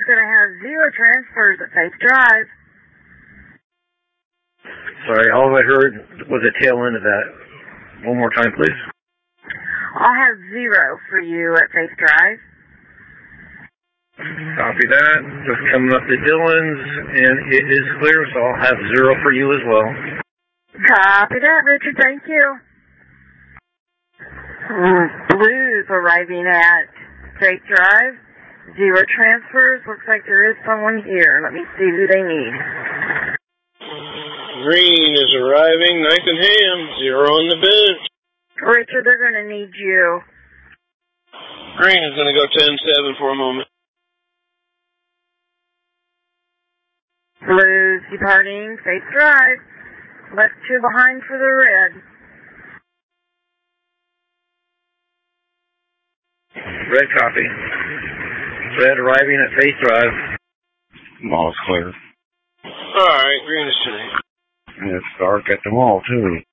is going to have 0 transfers at Faith Drive. Sorry, all I heard was the tail end of that. One more time, please. I'll have 0 for you at Faith Drive. Copy that. Just coming up to Dillon's, and it is clear, so I'll have 0 for you as well. Copy that, Richard. Thank you. Blues arriving at Faith Drive. 0 transfers. Looks like there is someone here. Let me see who they need. Green is arriving. Ninth and Ham. 0 on the bench. Richard, they're going to need you. Green is going to go 10-7 for a moment. Blues departing Faith Drive. Left 2 behind for the red. Red copy. Red arriving at Faith Drive. Mall's clear. All right, green is today. And it's dark at the mall, too.